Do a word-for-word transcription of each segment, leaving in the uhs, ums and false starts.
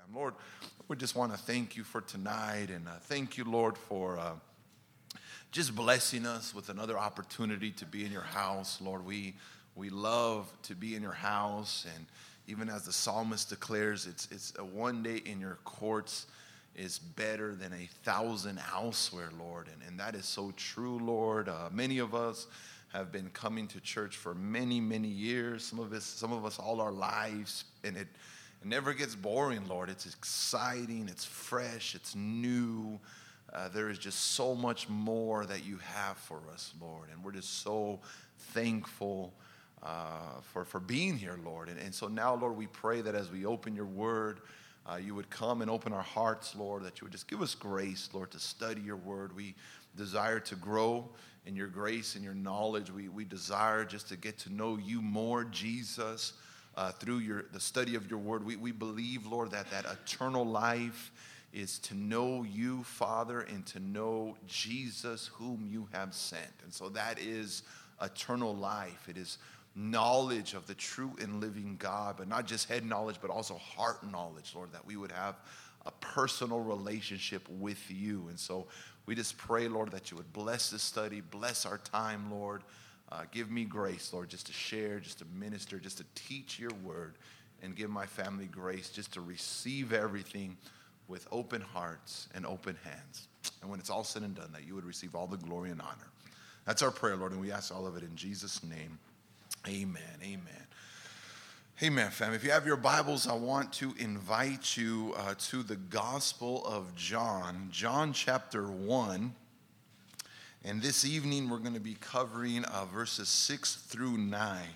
time. Lord, we just want to thank you for tonight, and uh, thank you, Lord, for uh, just blessing us with another opportunity to be in your house. Lord, we we love to be in your house, and even as the psalmist declares, it's it's a one day in your courts is better than a thousand elsewhere, Lord, and, and that is so true, Lord. Uh, many of us have been coming to church for many, many years. Some of us, some of us all our lives, and it, it never gets boring, Lord. It's exciting, it's fresh, it's new. Uh, there is just so much more that you have for us, Lord, and we're just so thankful uh, for, for being here, Lord. And, and so now, Lord, we pray that as we open your word, uh, you would come and open our hearts, Lord, that you would just give us grace, Lord, to study your word. We desire to grow in your grace and your knowledge. We we desire just to get to know you more, Jesus, uh, through your the study of your word. We we believe, Lord, that that eternal life is to know you, Father, and to know Jesus, whom you have sent. And so that is eternal life. It is knowledge of the true and living God, but not just head knowledge, but also heart knowledge, Lord, that we would have a personal relationship with you. And so we just pray, Lord, that you would bless this study, bless our time, Lord. Uh, give me grace, Lord, just to share, just to minister, just to teach your word, and give my family grace just to receive everything with open hearts and open hands. And when it's all said and done, that you would receive all the glory and honor. That's our prayer, Lord, and we ask all of it in Jesus' name. Amen, amen. Amen, fam. If you have your Bibles, I want to invite you uh, to the Gospel of John, John chapter one. And this evening, we're going to be covering uh, verses six through nine.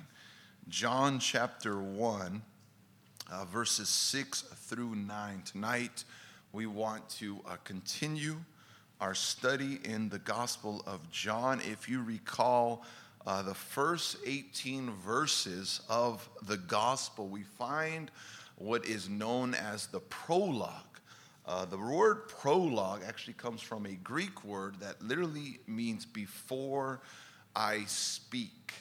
John chapter one, uh, verses six through nine. Tonight, we want to uh, continue our study in the Gospel of John. If you recall, Uh, the first eighteen verses of the gospel, we find what is known as the prologue. Uh, the word prologue actually comes from a Greek word that literally means before I speak.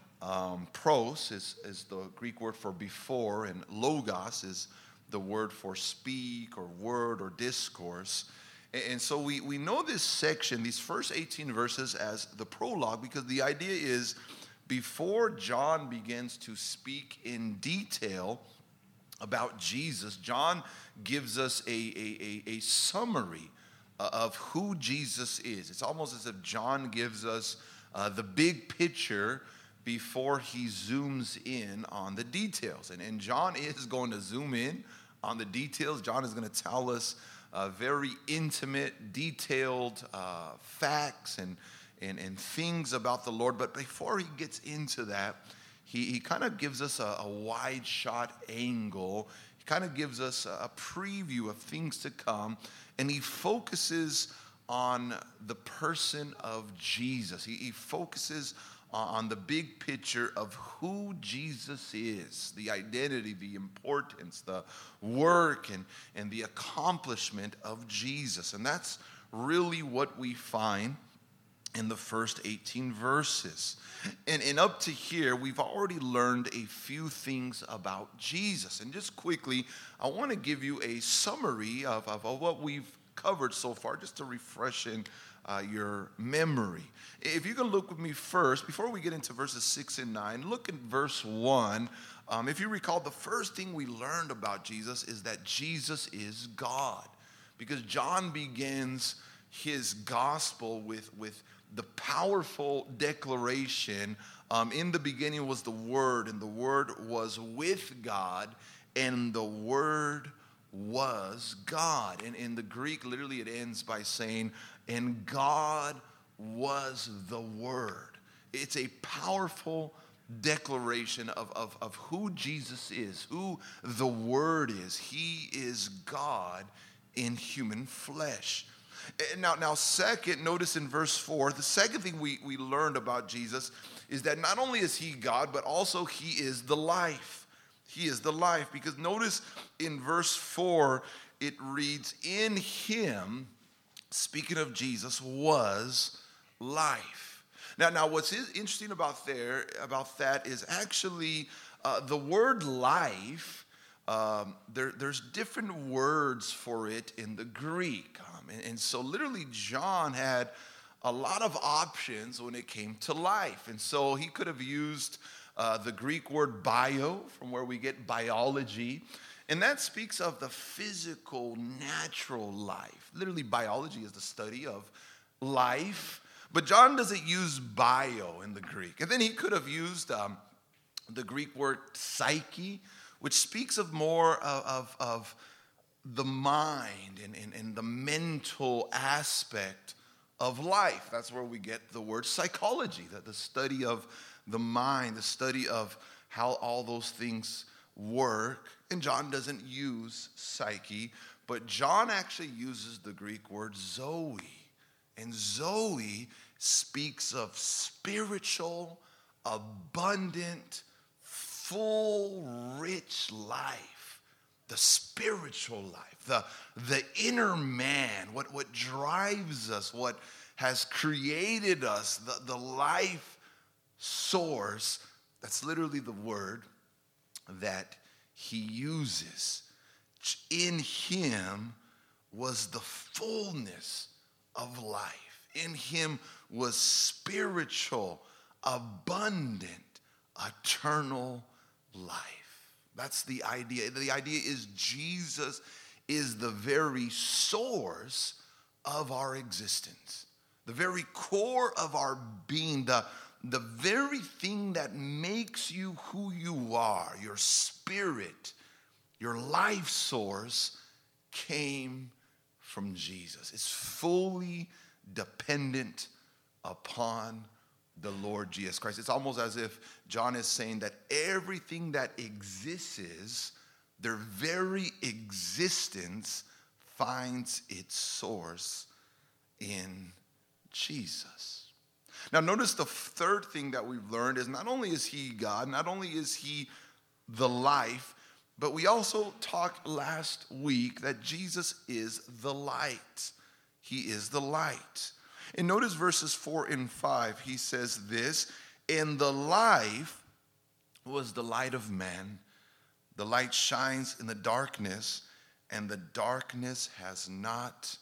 Um, pros is, is the Greek word for before, and logos is the word for speak or word or discourse. And so we, we know this section, these first eighteen verses, as the prologue, because the idea is before John begins to speak in detail about Jesus, John gives us a, a, a, a summary of who Jesus is. It's almost as if John gives us uh, the big picture before he zooms in on the details. And, and John is going to zoom in on the details. John is going to tell us Uh, very intimate, detailed uh, facts and, and and things about the Lord. But before he gets into that, he, he kind of gives us a, a wide shot angle. He kind of gives us a, a preview of things to come. And he focuses on the person of Jesus. He, he focuses on the big picture of who Jesus is, the identity, the importance, the work, and, and the accomplishment of Jesus. And that's really what we find in the first eighteen verses. And, and up to here, we've already learned a few things about Jesus. And just quickly, I want to give you a summary of, of, of what we've covered so far, just to refresh in Uh, your memory. If you can look with me first, before we get into verses six and nine, look at verse one. Um, if you recall, the first thing we learned about Jesus is that Jesus is God. Because John begins his gospel with, with the powerful declaration, um, in the beginning was the Word, and the Word was with God, and the Word was God. And in the Greek, literally it ends by saying, and God was the Word. It's a powerful declaration of, of, of who Jesus is, who the Word is. He is God in human flesh. Now, now second, notice in verse four, the second thing we, we learned about Jesus is that not only is he God, but also he is the life. He is the life. Because notice in verse four, it reads, in him, speaking of Jesus, was life. Now, now what's interesting about there about that is actually uh, the word life um, there, there's different words for it in the Greek. Um, and, and so literally John had a lot of options when it came to life. And so he could have used uh, the Greek word bio, from where we get biology. And that speaks of the physical, natural life. Literally, biology is the study of life. But John doesn't use bio in the Greek. And then he could have used um, the Greek word psyche, which speaks of more of, of, of the mind and, and, and the mental aspect of life. That's where we get the word psychology, that the study of the mind, the study of how all those things work. And John doesn't use psyche, but John actually uses the Greek word zoe. And zoe speaks of spiritual, abundant, full, rich life. The spiritual life, the, the inner man, what, what drives us, what has created us, the, the life source. That's literally the word that he uses. In him was the fullness of life. In him was spiritual, abundant, eternal life. That's the idea. The idea is Jesus is the very source of our existence, the very core of our being, the, the very thing that makes you who you are. Your spirit, your life source came from Jesus. It's fully dependent upon the Lord Jesus Christ. It's almost as if John is saying that everything that exists, their very existence finds its source in Jesus. Now notice the third thing that we've learned is not only is he God, not only is he the life, but we also talked last week that Jesus is the light. He is the light. And notice verses four and five. He says this, "And the life was the light of man. The light shines in the darkness, and the darkness has not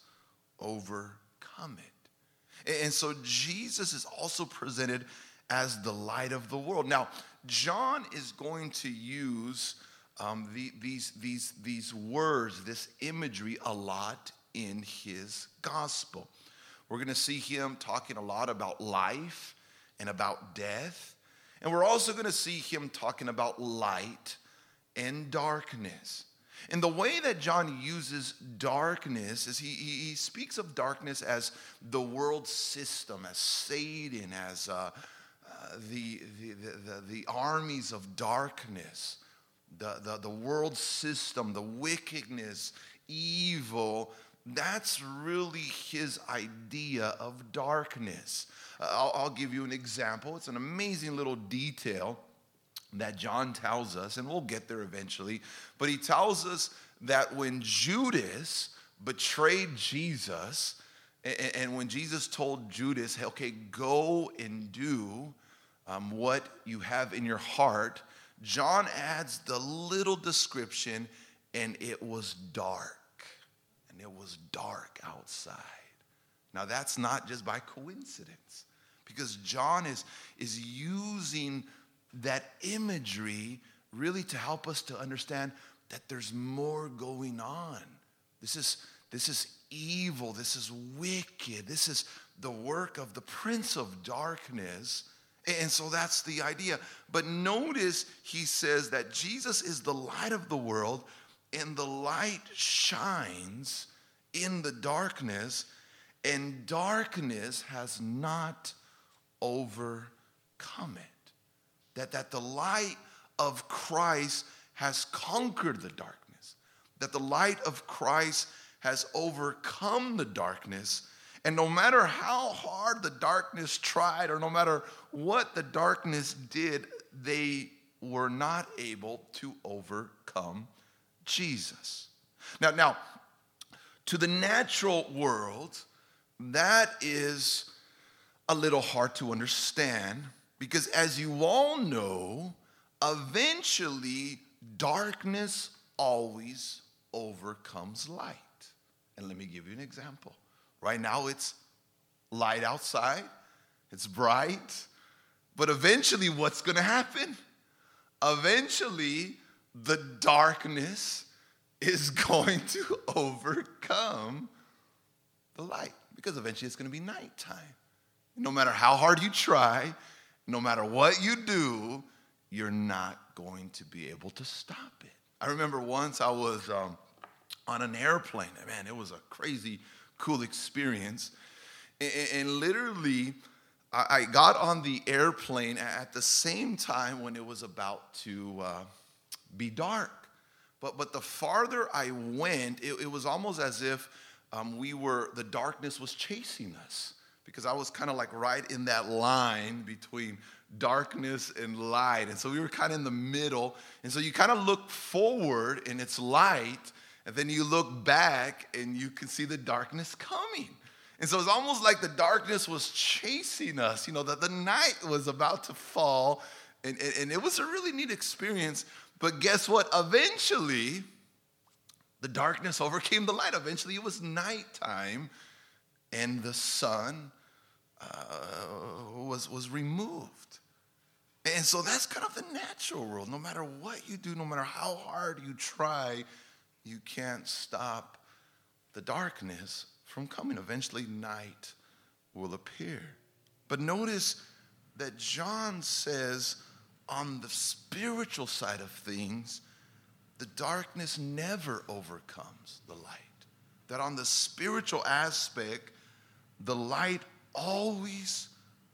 overcome it." And so Jesus is also presented as the light of the world. Now, John is going to use um, the, these, these, these words, this imagery a lot in his gospel. We're going to see him talking a lot about life and about death. And we're also going to see him talking about light and darkness. And the way that John uses darkness is he, he, he speaks of darkness as the world system, as Satan, as uh, uh, the, the, the, the armies of darkness, the, the, the world system, the wickedness, evil. That's really his idea of darkness. Uh, I'll, I'll give you an example. It's an amazing little detail that John tells us, and we'll get there eventually. But he tells us that when Judas betrayed Jesus, and, and when Jesus told Judas, hey, okay, go and do um, what you have in your heart, John adds the little description, and it was dark. And it was dark outside. Now that's not just by coincidence, because John is, is using that imagery really to help us to understand that there's more going on. This is, this is evil. This is wicked. This is the work of the prince of darkness. And so that's the idea. But notice he says that Jesus is the light of the world, and the light shines in the darkness, and darkness has not overcome it. That, that the light of Christ has conquered the darkness. That the light of Christ has overcome the darkness. And no matter how hard the darkness tried, or no matter what the darkness did, they were not able to overcome Jesus. Now, now, to the natural world, that is a little hard to understand, because as you all know, eventually darkness always overcomes light. And let me give you an example. Right now it's light outside. It's bright. But eventually what's going to happen? Eventually the darkness is going to overcome the light, because eventually it's going to be nighttime. No matter how hard you try, no matter what you do, you're not going to be able to stop it. I remember once I was um, on an airplane. Man, it was a crazy cool experience. And, and literally, I, I got on the airplane at the same time when it was about to uh, be dark. But but the farther I went, it, it was almost as if um, we were, the darkness was chasing us, because I was kind of like right in that line between darkness and light. And so we were kind of in the middle. And so you kind of look forward and it's light, and then you look back and you can see the darkness coming. And so it's almost like the darkness was chasing us, you know, that the night was about to fall. And, and, and it was a really neat experience. But guess what? Eventually, the darkness overcame the light. Eventually, it was nighttime, and the sun uh, was, was removed. And so that's kind of the natural world. No matter what you do, no matter how hard you try, you can't stop the darkness from coming. Eventually, night will appear. But notice that John says, on the spiritual side of things, the darkness never overcomes the light. That on the spiritual aspect, the light always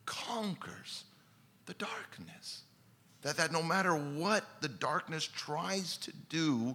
conquers the darkness. That, that no matter what the darkness tries to do,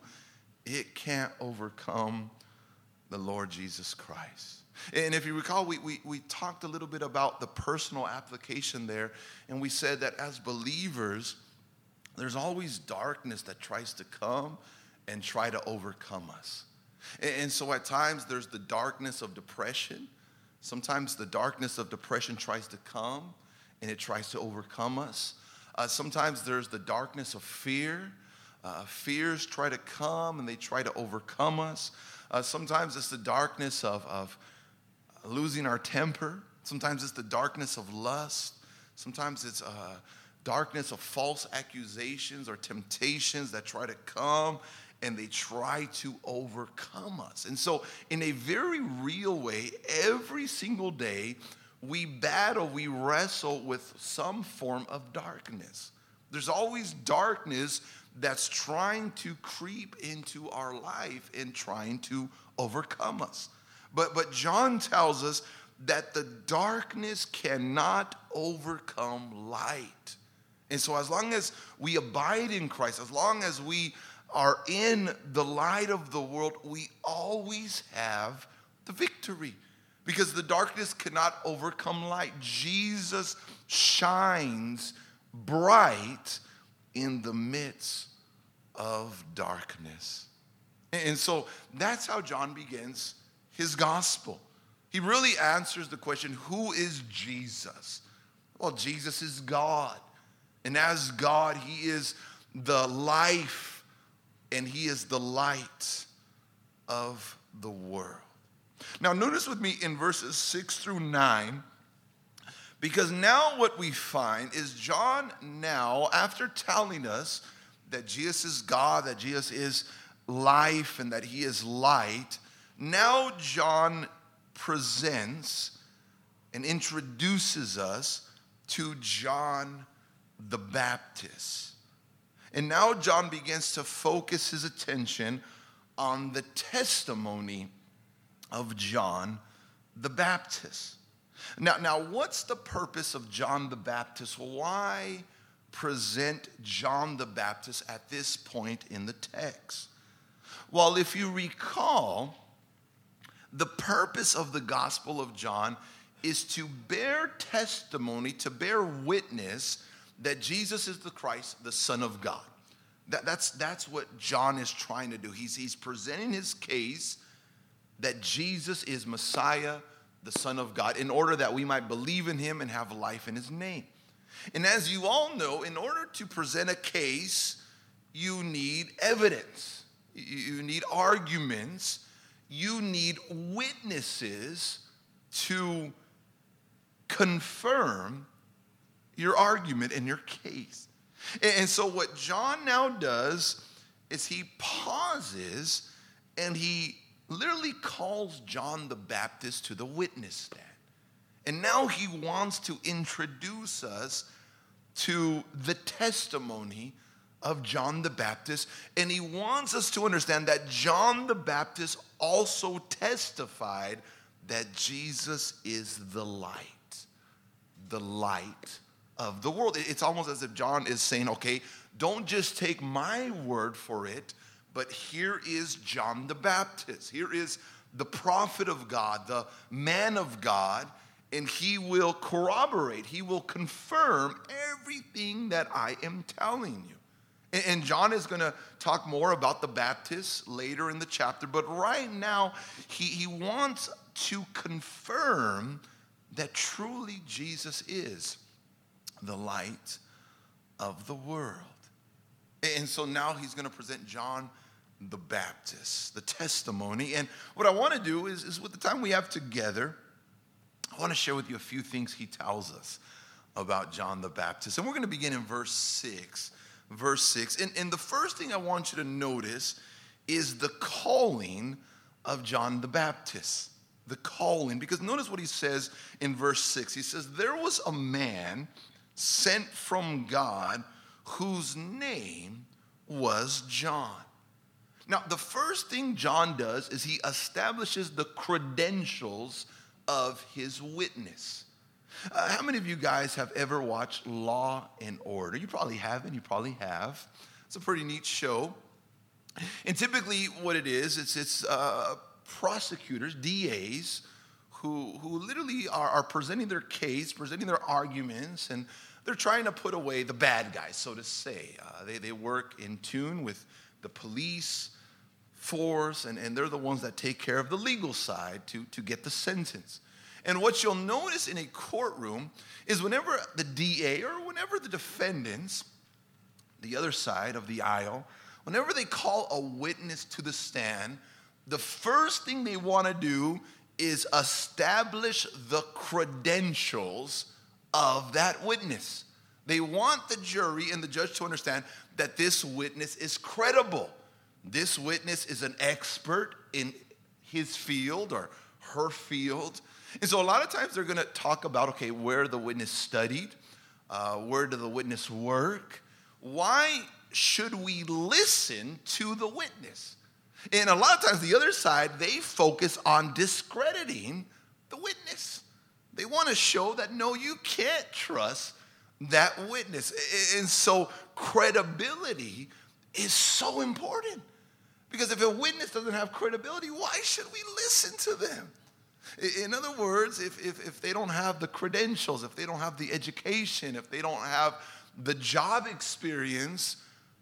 it can't overcome the Lord Jesus Christ. And if you recall, we, we, we talked a little bit about the personal application there, and we said that as believers, there's always darkness that tries to come and try to overcome us. And, and so at times there's the darkness of depression. Sometimes the darkness of depression tries to come and it tries to overcome us. Uh, sometimes there's the darkness of fear. Uh, fears try to come and they try to overcome us. Uh, sometimes it's the darkness of, of losing our temper. Sometimes it's the darkness of lust. Sometimes it's uh, darkness of false accusations or temptations that try to come and they try to overcome us. And so in a very real way, every single day, we battle, we wrestle with some form of darkness. There's always darkness that's trying to creep into our life and trying to overcome us. But, but John tells us that the darkness cannot overcome light. And so as long as we abide in Christ, as long as we are in the light of the world, we always have the victory. Because the darkness cannot overcome light. Jesus shines bright in the midst of darkness. And so that's how John begins his gospel. He really answers the question, who is Jesus? Well, Jesus is God. And as God, he is the life and he is the light of the world. Now, notice with me in verses six through nine, because now what we find is John now, after telling us that Jesus is God, that Jesus is life, and that he is light, now John presents and introduces us to John the Baptist. And now John begins to focus his attention on the testimony of John the Baptist. Now, now, what's the purpose of John the Baptist? Why present John the Baptist at this point in the text? Well, if you recall, the purpose of the Gospel of John is to bear testimony, to bear witness that Jesus is the Christ, the Son of God. That, that's, that's what John is trying to do. He's, he's presenting his case that Jesus is Messiah, the Son of God, in order that we might believe in him and have life in his name. And as you all know, in order to present a case, you need evidence. You need arguments. You need witnesses to confirm your argument and your case. And so what John now does is he pauses and he literally calls John the Baptist to the witness stand. And now he wants to introduce us to the testimony of John the Baptist. And he wants us to understand that John the Baptist also testified that Jesus is the light, the light of the world. It's almost as if John is saying, okay, don't just take my word for it, but here is John the Baptist. Here is the prophet of God, the man of God, and he will corroborate, he will confirm everything that I am telling you. And John is going to talk more about the Baptist later in the chapter, but right now he, he wants to confirm that truly Jesus is the light of the world. And so now he's going to present John the Baptist, the testimony. And what I want to do is, is with the time we have together, I want to share with you a few things he tells us about John the Baptist. And we're going to begin in verse six. Verse six. And, and the first thing I want you to notice is the calling of John the Baptist. The calling. Because notice what he says in verse six. He says, there was a man sent from God whose name was John. Now, the first thing John does is he establishes the credentials of his witness. Uh, how many of you guys have ever watched Law and Order? You probably haven't. You probably have. It's a pretty neat show. And typically what it is, it's, it's uh, prosecutors, D As, who, who literally are, are presenting their case, presenting their arguments, and they're trying to put away the bad guys, so to say. Uh, they, they work in tune with the police force, and, and they're the ones that take care of the legal side to, to get the sentence. And what you'll notice in a courtroom is whenever the D A or whenever the defendants, the other side of the aisle, whenever they call a witness to the stand, the first thing they want to do is establish the credentials of that witness. They want the jury and the judge to understand that this witness is credible. This witness is an expert in his field or her field. And so a lot of times they're going to talk about, okay, where the witness studied, uh, where did the witness work, why should we listen to the witness? And a lot of times the other side, they focus on discrediting the witness. They want to show that, no, you can't trust that witness. And so credibility is so important. Because if a witness doesn't have credibility, why should we listen to them? In other words, if, if, if they don't have the credentials, if they don't have the education, if they don't have the job experience,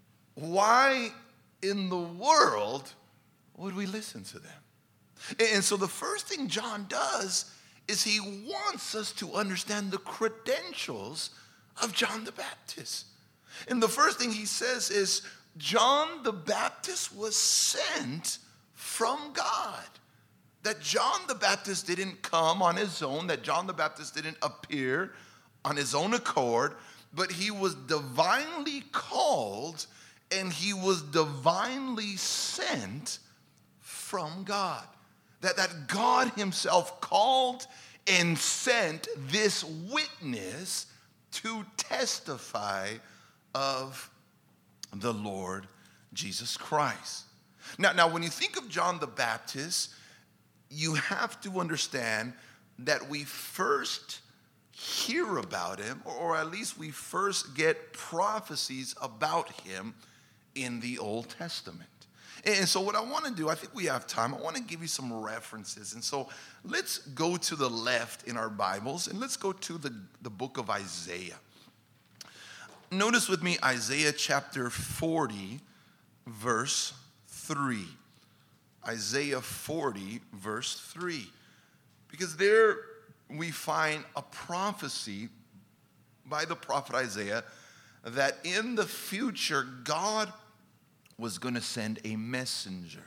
why in the world would we listen to them? And so the first thing John does is he wants us to understand the credentials of John the Baptist. And the first thing he says is, John the Baptist was sent from God. That John the Baptist didn't come on his own, that John the Baptist didn't appear on his own accord, but he was divinely called and he was divinely sent from God. That, that God himself called and sent this witness to testify of the Lord Jesus Christ. Now, now, when you think of John the Baptist, you have to understand that we first hear about him, or at least we first get prophecies about him in the Old Testament. And so what I want to do, I think we have time, I want to give you some references. And so let's go to the left in our Bibles, and let's go to the, the book of Isaiah. Notice with me Isaiah chapter forty, verse three. Isaiah forty, verse three. Because there we find a prophecy by the prophet Isaiah that in the future God was going to send a messenger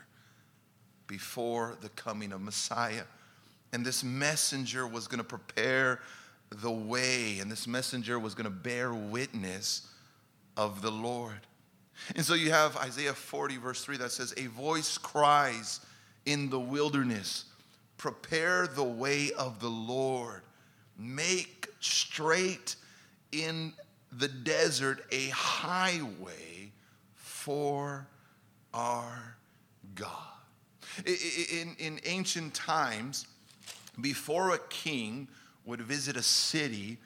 before the coming of Messiah. And this messenger was going to prepare the way, and this messenger was going to bear witness of the Lord. And so you have Isaiah forty, verse three, that says, a voice cries in the wilderness, prepare the way of the Lord, make straight in the desert a highway for our God. In, in ancient times, before a king would visit a city,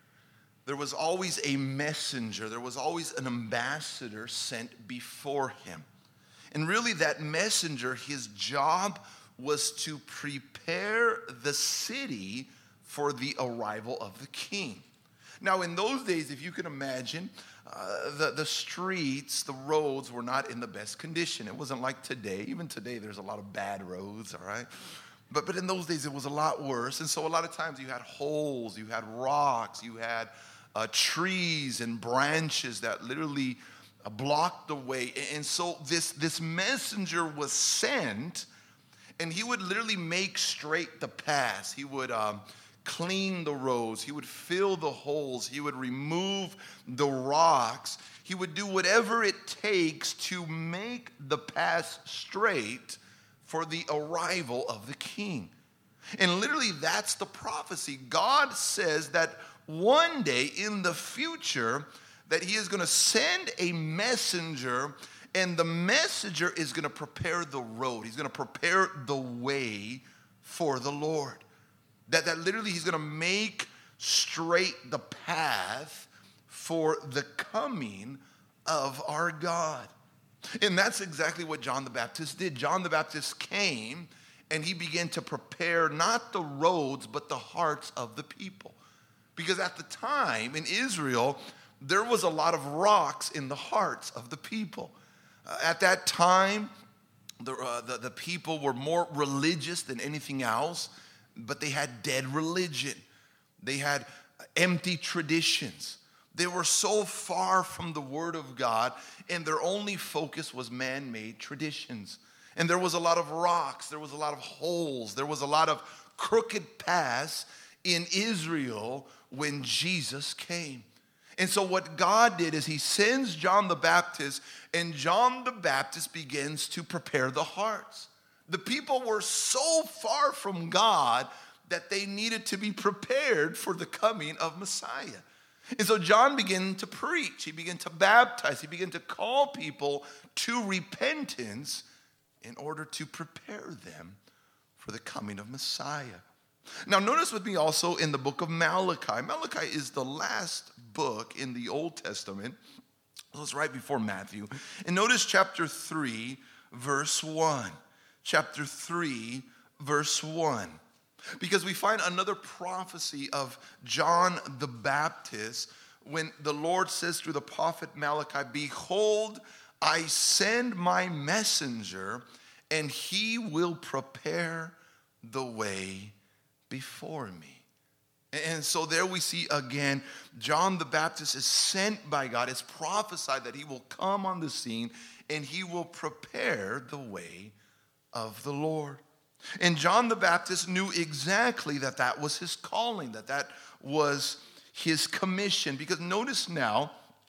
there was always a messenger, there was always an ambassador sent before him. And really that messenger, his job was to prepare the city for the arrival of the king. Now in those days, if you can imagine, uh, the, the streets, the roads were not in the best condition. It wasn't like today. Even today there's a lot of bad roads, all right? But, but in those days it was a lot worse. And so a lot of times you had holes, you had rocks, you had uh, trees and branches that literally uh, blocked the way. And so this, this messenger was sent, and he would literally make straight the paths. He would um, clean the roads. He would fill the holes. He would remove the rocks. He would do whatever it takes to make the paths straight for the arrival of the king. And literally that's the prophecy. God says that one day in the future that he is going to send a messenger, and the messenger is going to prepare the road. He's going to prepare the way for the Lord. That, that literally he's going to make straight the path for the coming of our God. And that's exactly what John the Baptist did. John the Baptist came and he began to prepare not the roads, but the hearts of the people. Because at the time in Israel, there was a lot of rocks in the hearts of the people. Uh, at that time, the, uh, the, the people were more religious than anything else, but they had dead religion. They had empty traditions. They were so far from the Word of God, and their only focus was man-made traditions. And there was a lot of rocks, there was a lot of holes, there was a lot of crooked paths in Israel when Jesus came. And so what God did is he sends John the Baptist, and John the Baptist begins to prepare the hearts. The people were so far from God that they needed to be prepared for the coming of Messiah. And so John began to preach, he began to baptize, he began to call people to repentance in order to prepare them for the coming of Messiah. Now notice with me also in the book of Malachi. Malachi is the last book in the Old Testament. It was right before Matthew. And notice chapter three, verse one. Chapter three, verse one. Because we find another prophecy of John the Baptist when the Lord says through the prophet Malachi, behold, I send my messenger, and he will prepare the way before me. And so there we see again, John the Baptist is sent by God. It's prophesied that he will come on the scene and he will prepare the way of the Lord. And John the Baptist knew exactly that that was his calling, that that was his commission. Because notice now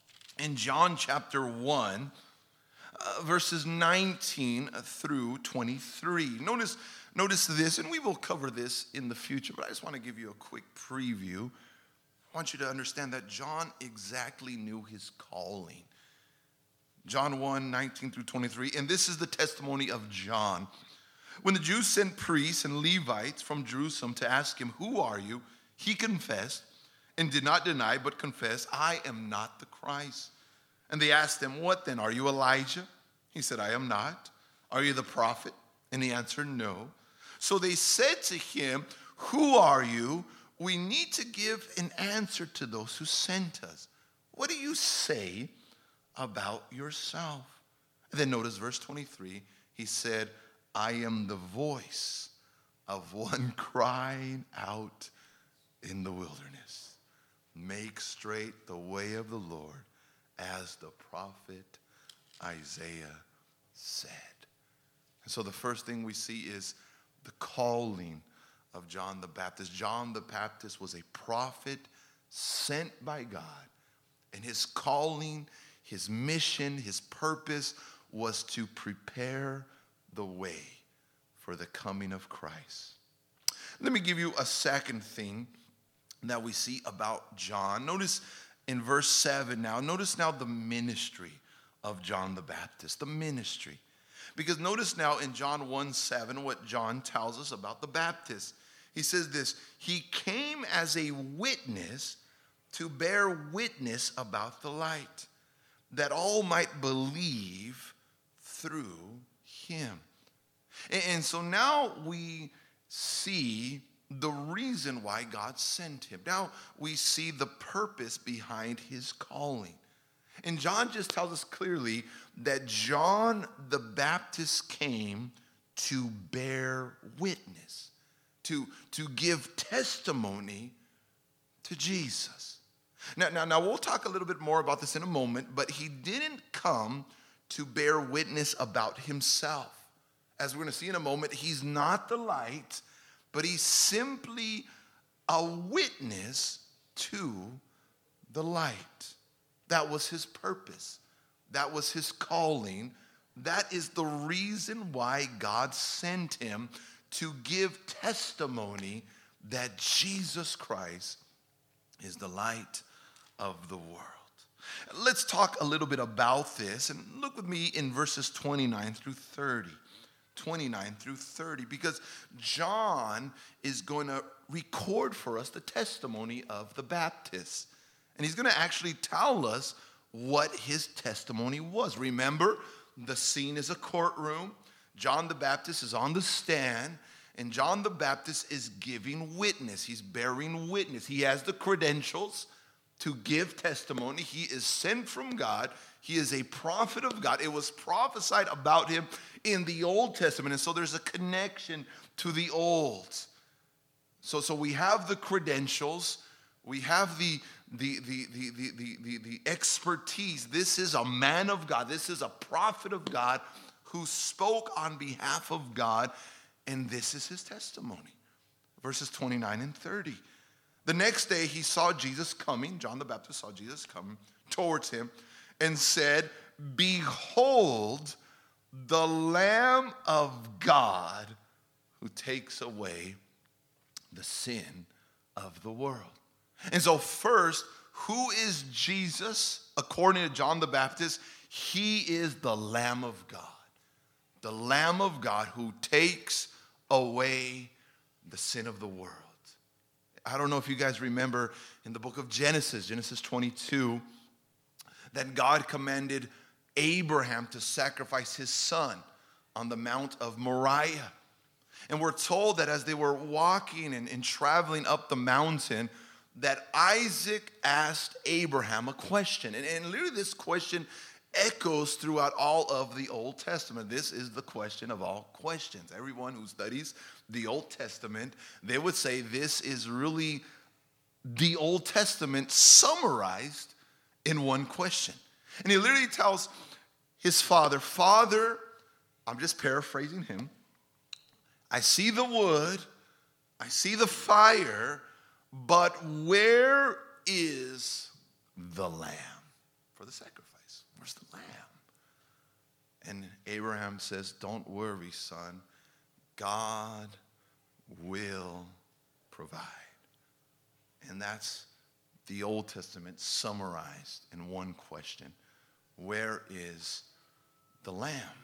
in John chapter one, uh, verses nineteen through twenty-three. Notice, notice this, and we will cover this in the future, but I just want to give you a quick preview. I want you to understand that John exactly knew his calling. John one, nineteen through twenty-three, and this is the testimony of John. When the Jews sent priests and Levites from Jerusalem to ask him, who are you? He confessed and did not deny, but confessed, I am not the Christ. And they asked him, what then? Are you Elijah? He said, I am not. Are you the prophet? And he answered, no. So they said to him, who are you? We need to give an answer to those who sent us. What do you say about yourself? And then notice verse twenty-three. He said, I am the voice of one crying out in the wilderness. Make straight the way of the Lord, as the prophet Isaiah said. And so the first thing we see is the calling of John the Baptist. John the Baptist was a prophet sent by God. And his calling, his mission, his purpose was to prepare the way for the coming of Christ. Let me give you a second thing that we see about John. Notice in verse seven now, notice now the ministry of John the Baptist, the ministry. Because notice now in John one seven what John tells us about the Baptist. He says this, he came as a witness to bear witness about the light, that all might believe through him. And, and so now we see the reason why God sent him. Now we see the purpose behind his calling. And John just tells us clearly that John the Baptist came to bear witness, to, to give testimony to Jesus. Now, now, now, we'll talk a little bit more about this in a moment, but he didn't come to bear witness about himself. As we're going to see in a moment, he's not the light, but he's simply a witness to the light. That was his purpose. That was his calling. That is the reason why God sent him, to give testimony that Jesus Christ is the light of the world. Let's talk a little bit about this, and look with me in verses twenty-nine through thirty. twenty-nine through thirty, because John is going to record for us the testimony of the Baptist. And he's going to actually tell us what his testimony was. Remember, the scene is a courtroom. John the Baptist is on the stand, and John the Baptist is giving witness. He's bearing witness. He has the credentials to give testimony. He is sent from God. He is a prophet of God. It was prophesied about him in the Old Testament, and so there's a connection to the Old. So, so we have the credentials. We have the The, the, the, the, the, the, the expertise. This is a man of God. This is a prophet of God who spoke on behalf of God, and this is his testimony. Verses twenty-nine and thirty. The next day he saw Jesus coming. John the Baptist saw Jesus coming towards him and said, "Behold, the Lamb of God who takes away the sin of the world." And so first, who is Jesus? According to John the Baptist, he is the Lamb of God. The Lamb of God who takes away the sin of the world. I don't know if you guys remember in the book of Genesis, Genesis twenty-two, that God commanded Abraham to sacrifice his son on the Mount of Moriah. And we're told that as they were walking and, and traveling up the mountain, that Isaac asked Abraham a question. And, and literally this question echoes throughout all of the Old Testament. This is the question of all questions. Everyone who studies the Old Testament, they would say this is really the Old Testament summarized in one question. And he literally tells his father, "Father," I'm just paraphrasing him, "I see the wood, I see the fire, but where is the lamb for the sacrifice? Where's the lamb?" And Abraham says, "Don't worry, son. God will provide." And that's the Old Testament summarized in one question. Where is the lamb?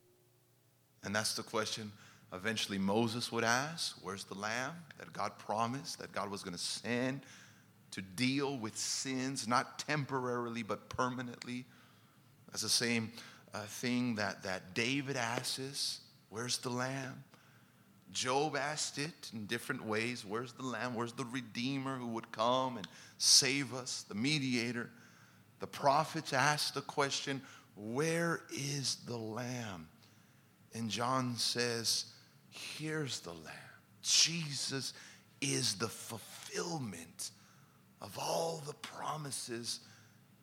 And that's the question eventually Moses would ask. Where's the lamb that God promised, that God was going to send to deal with sins, not temporarily but permanently? That's the same uh, thing that, that David asks. Where's the lamb? Job asked it in different ways. Where's the lamb? Where's the Redeemer who would come and save us, the mediator? The prophets asked the question, where is the lamb? And John says, here's the lamb. Jesus is the fulfillment of all the promises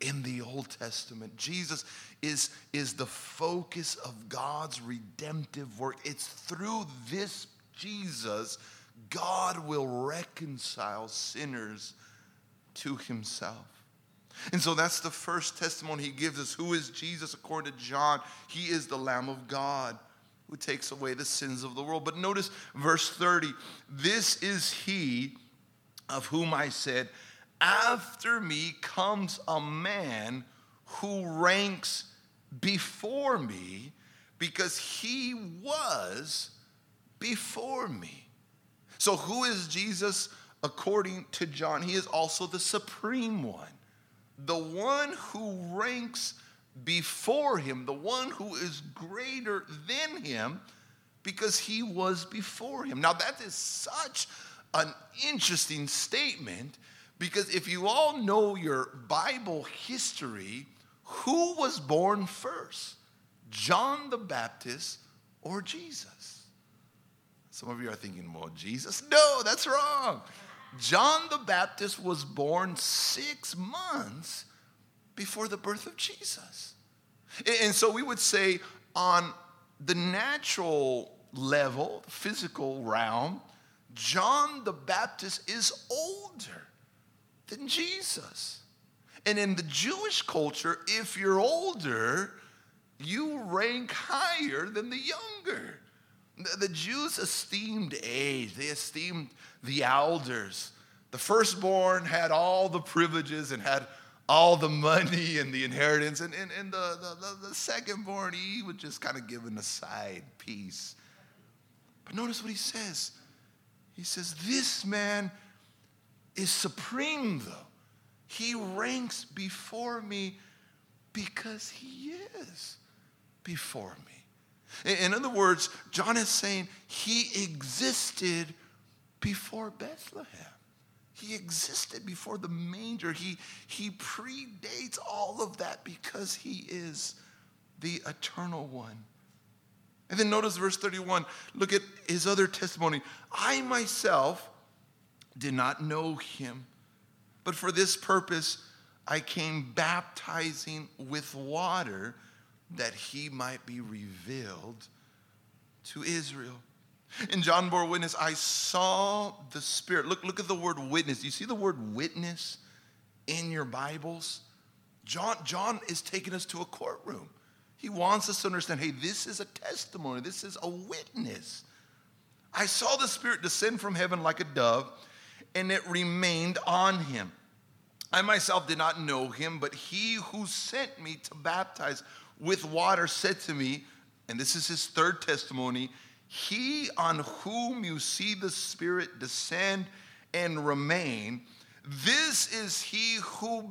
in the Old Testament. Jesus is, is the focus of God's redemptive work. It's through this Jesus God will reconcile sinners to himself. And so that's the first testimony he gives us. Who is Jesus? According to John, he is the Lamb of God who takes away the sins of the world. But notice verse thirty. This is he of whom I said, after me comes a man who ranks before me because he was before me. So who is Jesus according to John? He is also the supreme one, the one who ranks before him, the one who is greater than him because he was before him. Now that is such an interesting statement because if you all know your Bible history, who was born first? John the Baptist or Jesus? Some of you are thinking, well, Jesus? No, that's wrong. John the Baptist was born six months before the birth of Jesus. And so we would say on the natural level, physical realm, John the Baptist is older than Jesus. And in the Jewish culture, if you're older, you rank higher than the younger. The Jews esteemed age. They esteemed the elders. The firstborn had all the privileges and had all the money and the inheritance. And, and, and the, the, the secondborn, he would just kind of give an aside piece. But notice what he says. He says, this man is supreme, though. He ranks before me because he is before me. In other words, John is saying he existed before Bethlehem. He existed before the manger. He, he predates all of that because he is the eternal one. And then notice verse thirty-one. Look at his other testimony. I myself did not know him, but for this purpose I came baptizing with water that he might be revealed to Israel. And John bore witness, I saw the Spirit. Look, look at the word witness. Do you see the word witness in your Bibles? John, John is taking us to a courtroom. He wants us to understand, hey, this is a testimony. This is a witness. I saw the Spirit descend from heaven like a dove, and it remained on him. I myself did not know him, but he who sent me to baptize with water said to me, and this is his third testimony, he on whom you see the Spirit descend and remain, this is he who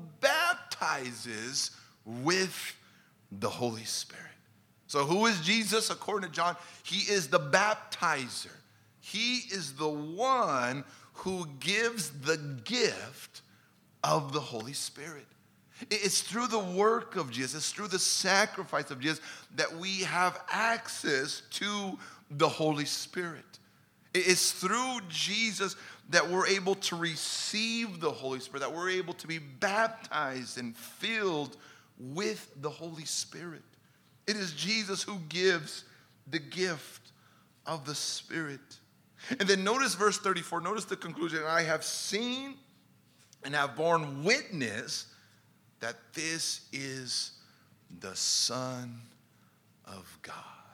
baptizes with the Holy Spirit. So who is Jesus? According to John, he is the baptizer. He is the one who gives the gift of the Holy Spirit. It's through the work of Jesus, it's through the sacrifice of Jesus that we have access to the Holy Spirit. It's through Jesus that we're able to receive the Holy Spirit, that we're able to be baptized and filled with the Holy Spirit. It is Jesus who gives the gift of the Spirit. And then notice verse thirty-four, notice the conclusion. I have seen and have borne witness that this is the Son of God.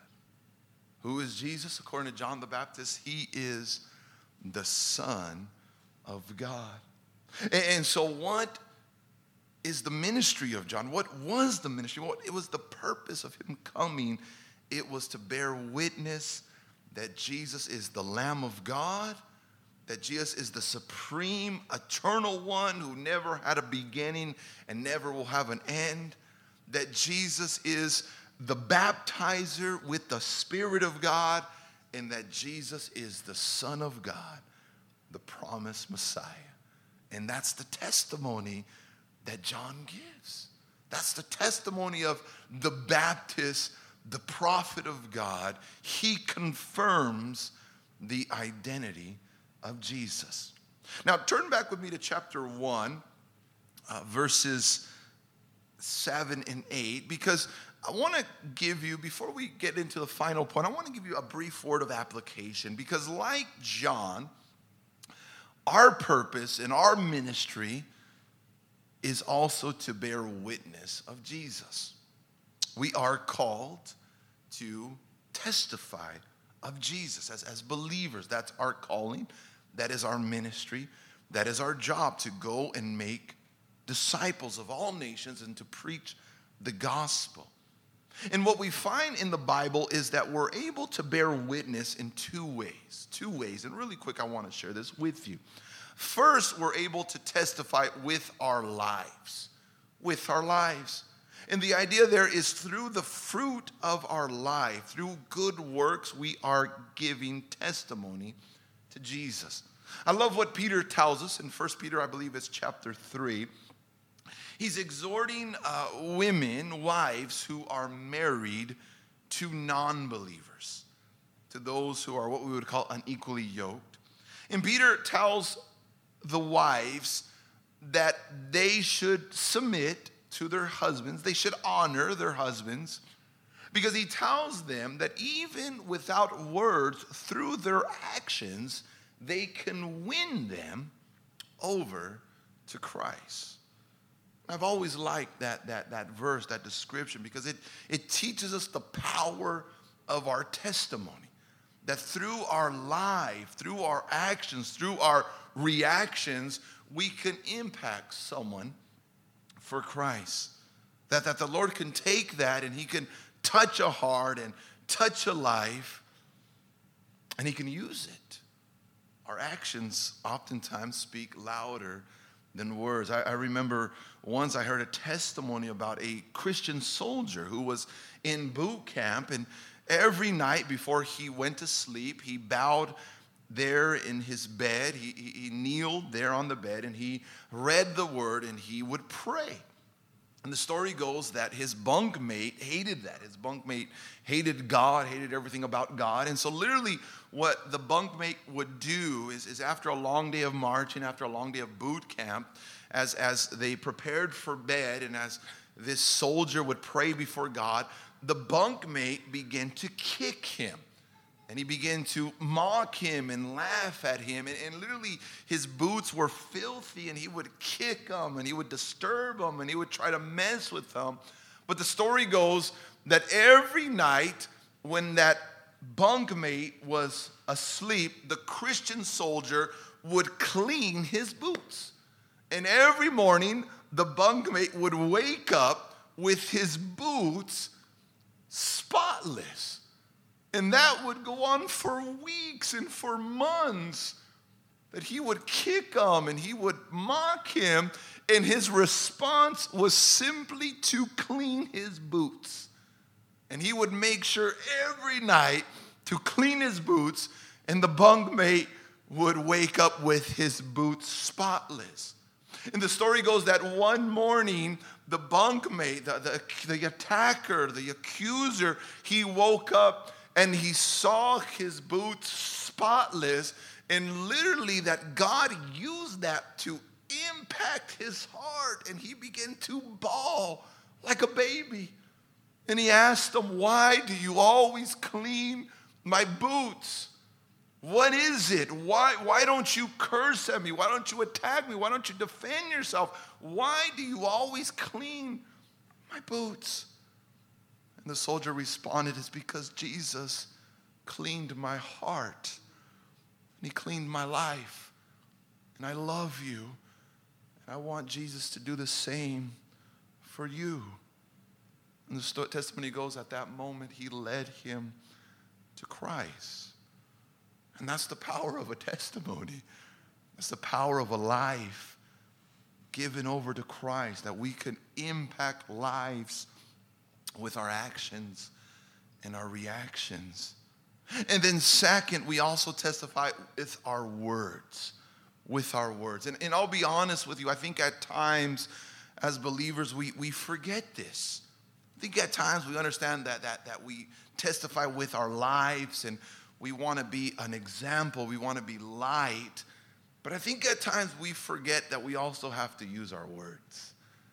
Who is Jesus? According to John the Baptist, he is the Son of God. And so what is the ministry of John? What was the ministry? What it was the purpose of him coming. It was to bear witness that Jesus is the Lamb of God, that Jesus is the supreme, eternal one who never had a beginning and never will have an end, that Jesus is the baptizer with the Spirit of God, and that Jesus is the Son of God, the promised Messiah. And that's the testimony that John gives. That's the testimony of the Baptist, the prophet of God. He confirms the identity of Jesus. Now turn back with me to chapter one, uh, verses seven and eight, because I want to give you, before we get into the final point, I want to give you a brief word of application, because like John, our purpose in our ministry is also to bear witness of Jesus. We are called to testify of Jesus as, as believers. That's our calling. That is our ministry. That is our job, to go and make disciples of all nations and to preach the gospel. And what we find in the Bible is that we're able to bear witness in two ways. Two ways. And really quick, I want to share this with you. First, we're able to testify with our lives. With our lives. And the idea there is through the fruit of our life, through good works, we are giving testimony to Jesus. I love what Peter tells us in First Peter, I believe it's chapter three. He's exhorting uh, women, wives who are married to non-believers, to those who are what we would call unequally yoked. And Peter tells the wives that they should submit to their husbands. They should honor their husbands, because he tells them that even without words, through their actions, they can win them over to Christ. I've always liked that, that, that verse, that description, because it, it teaches us the power of our testimony. That through our life, through our actions, through our reactions, we can impact someone for Christ. That, that the Lord can take that and he can touch a heart and touch a life, and he can use it. Our actions oftentimes speak louder than words. I, I remember once I heard a testimony about a Christian soldier who was in boot camp, and every night before he went to sleep, he bowed there in his bed. He, he, he kneeled there on the bed, and he read the word, and he would pray. And the story goes that his bunkmate hated that. His bunkmate hated God, hated everything about God. And so literally what the bunkmate would do is, is after a long day of marching, after a long day of boot camp, as, as they prepared for bed and as this soldier would pray before God, the bunkmate began to kick him. And he began to mock him and laugh at him. And, and literally his boots were filthy, and he would kick them and he would disturb them and he would try to mess with them. But the story goes that every night when that bunkmate was asleep, the Christian soldier would clean his boots. And every morning the bunkmate would wake up with his boots spotless. And that would go on for weeks and for months, that he would kick him and he would mock him, and his response was simply to clean his boots. And he would make sure every night to clean his boots, and the bunkmate would wake up with his boots spotless. And the story goes that one morning, the bunkmate, the, the, the attacker, the accuser, he woke up and he saw his boots spotless, and literally that God used that to impact his heart, and he began to bawl like a baby. And he asked him, "Why do you always clean my boots? What is it? Why, why don't you curse at me? Why don't you attack me? Why don't you defend yourself? Why do you always clean my boots?" And the soldier responded, "It's because Jesus cleaned my heart, and he cleaned my life, and I love you, and I want Jesus to do the same for you." And the testimony goes, at that moment, he led him to Christ. And that's the power of a testimony. That's the power of a life given over to Christ, that we can impact lives with our actions and our reactions. And then second, we also testify with our words, with our words. And, and I'll be honest with you, I think at times as believers, we, we forget this. I think at times we understand that, that, that we testify with our lives, and we want to be an example, we want to be light. But I think at times we forget that we also have to use our words.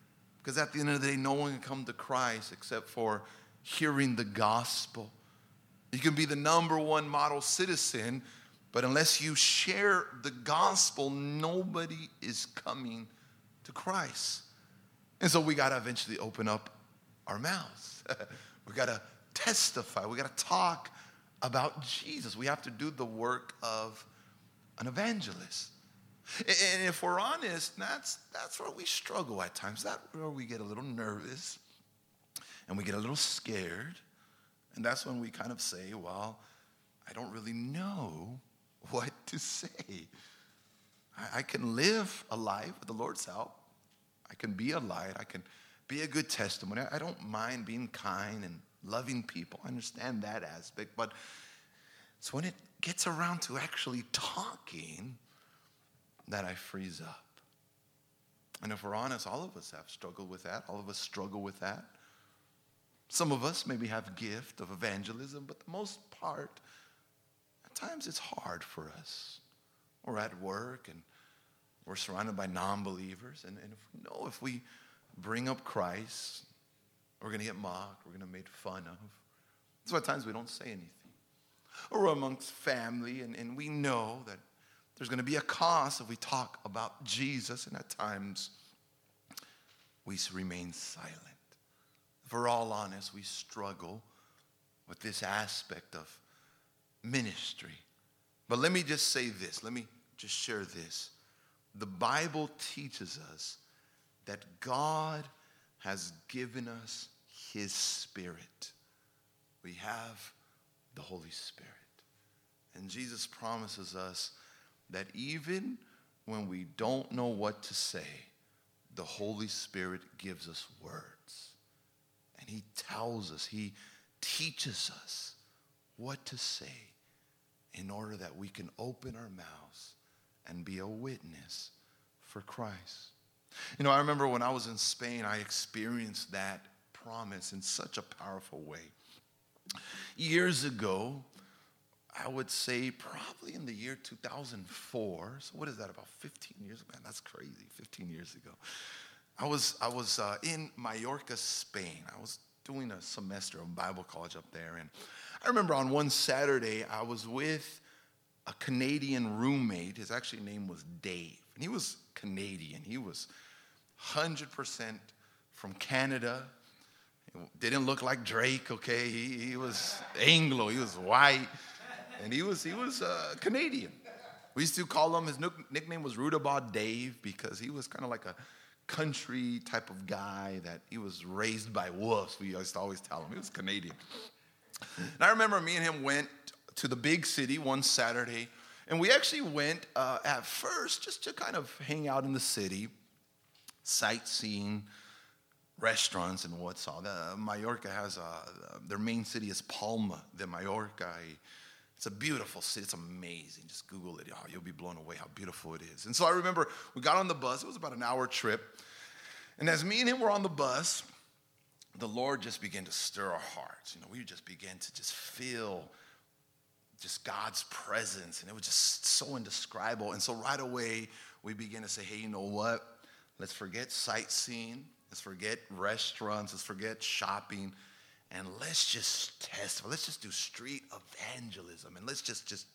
Because at the end of the day, no one can come to Christ except for hearing the gospel. You can be the number one model citizen, but unless you share the gospel, nobody is coming to Christ. And so we got to eventually open up our mouths. We got to testify. We got to talk about Jesus. We have to do the work of an evangelist. And if we're honest, that's, that's where we struggle at times. That's where we get a little nervous and we get a little scared. And that's when we kind of say, well, I don't really know what to say. I, I can live a life with the Lord's help. I can be a light. I can be a good testimony. I don't mind being kind and loving people. I understand that aspect. But it's when it gets around to actually talking that I freeze up. And if we're honest, all of us have struggled with that. All of us struggle with that. Some of us maybe have a gift of evangelism, but the most part, at times it's hard for us. We're at work and we're surrounded by non-believers. And, and if we know if we bring up Christ, we're going to get mocked. We're going to be made fun of. That's why at times we don't say anything. Or amongst family, and, and we know that there's going to be a cost if we talk about Jesus, and at times we remain silent. If we're all honest, we struggle with this aspect of ministry. But let me just say this. Let me just share this. The Bible teaches us that God has given us his Spirit. We have the Holy Spirit. And Jesus promises us that even when we don't know what to say, the Holy Spirit gives us words. And he tells us, he teaches us what to say in order that we can open our mouths and be a witness for Christ. You know, I remember when I was in Spain, I experienced that promise in such a powerful way. Years ago, I would say probably in the year two thousand four. So what is that, about fifteen years ago? Man, that's crazy, fifteen years ago. I was, I was uh, in Mallorca, Spain. I was doing a semester of Bible college up there. And I remember on one Saturday, I was with a Canadian roommate. His actual name was Dave. And he was Canadian. He was one hundred percent from Canada. Didn't look like Drake, okay? He, he was Anglo. He was white. And he was, he was uh, Canadian. We used to call him, his nickname was Rudabaugh Dave because he was kind of like a country type of guy that he was raised by wolves. We used to always tell him. He was Canadian. And I remember me and him went to the big city one Saturday. And we actually went uh, at first just to kind of hang out in the city, sightseeing, restaurants and what's all. Uh, Mallorca has, a, their main city is Palma de Mallorca. It's a beautiful city. It's amazing. Just Google it. Oh, you'll be blown away how beautiful it is. And so I remember we got on the bus. It was about an hour trip. And as me and him were on the bus, the Lord just began to stir our hearts. You know, we just began to just feel just God's presence. And it was just so indescribable. And so right away, we began to say, hey, you know what? Let's forget sightseeing. Let's forget restaurants. Let's forget shopping. And let's just test. Let's just do street evangelism. And let's just, just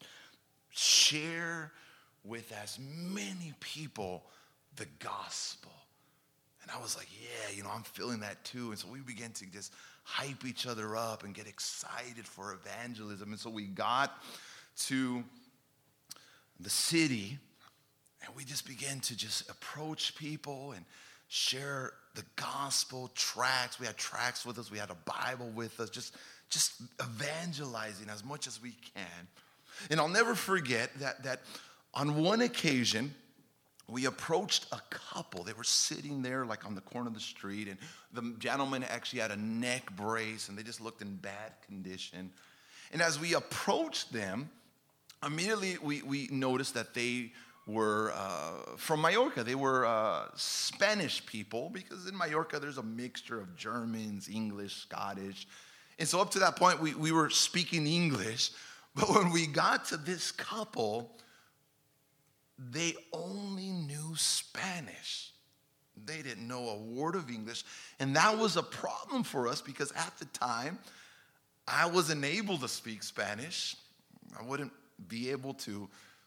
share with as many people the gospel. And I was like, yeah, you know, I'm feeling that too. And so we began to just hype each other up and get excited for evangelism. And so we got to the city and we just began to just approach people and share the gospel, tracts. We had tracts with us. We had a Bible with us, just, just evangelizing as much as we can. And I'll never forget that, that on one occasion, we approached a couple. They were sitting there like on the corner of the street, and the gentleman actually had a neck brace, and they just looked in bad condition. And as we approached them, immediately we, we noticed that they were uh, from Mallorca. They were uh, Spanish people, because in Mallorca there's a mixture of Germans, English, Scottish. And so up to that point, we, we were speaking English. But when we got to this couple, they only knew Spanish. They didn't know a word of English. And that was a problem for us because at the time, I wasn't able to speak Spanish. I wouldn't be able to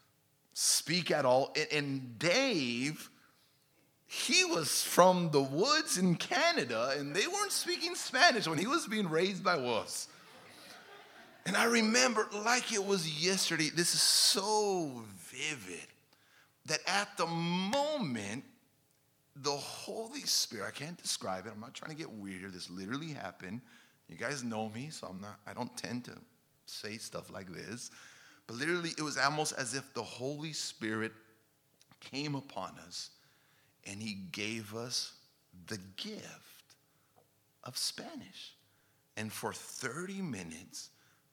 speak at all. And Dave, he was from the woods in Canada, and they weren't speaking Spanish when he was being raised by wolves. And I remember, like it was yesterday, this is so vivid, that at the moment, the Holy Spirit, I can't describe it. I'm not trying to get weird here. This literally happened. You guys know me, so I'm not, I don't tend to say stuff like this. But literally, it was almost as if the Holy Spirit came upon us and he gave us the gift of Spanish. And for thirty minutes,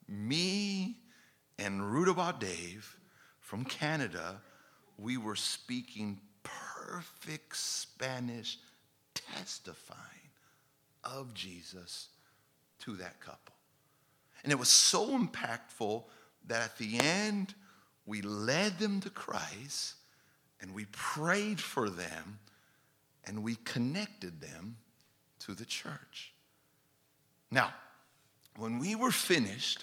me and Rudabaugh Dave from Canada, we were speaking perfect Spanish, testifying of Jesus to that couple. And it was so impactful that at the end, we led them to Christ, and we prayed for them, and we connected them to the church. Now, when we were finished,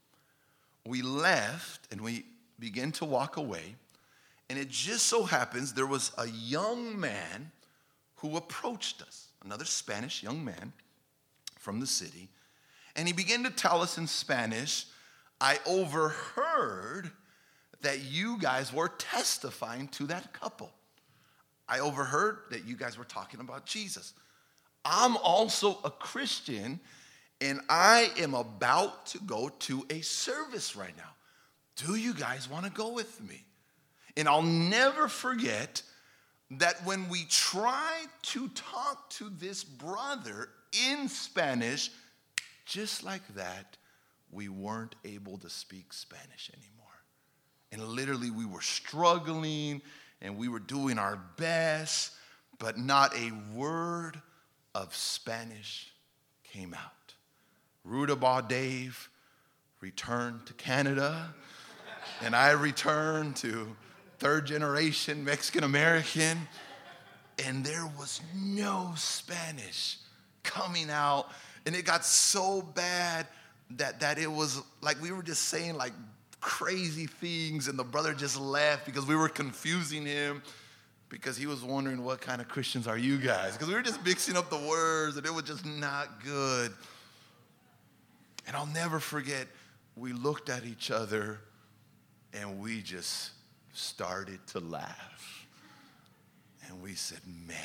we left and we began to walk away. And it just so happens there was a young man who approached us, another Spanish young man from the city. And he began to tell us in Spanish, I overheard that you guys were testifying to that couple. I overheard that you guys were talking about Jesus. I'm also a Christian, and I am about to go to a service right now. Do you guys want to go with me? And I'll never forget that when we tried to talk to this brother in Spanish, just like that, we weren't able to speak Spanish anymore. And literally we were struggling and we were doing our best, but not a word of Spanish came out. Rudabaugh Dave returned to Canada, and I returned to third generation Mexican American, and there was no Spanish coming out. And it got so bad that, that it was like we were just saying like crazy things, and the brother just left because we were confusing him because he was wondering what kind of Christians are you guys? Because we were just mixing up the words, and it was just not good. And I'll never forget, we looked at each other and we just started to laugh. And we said, man,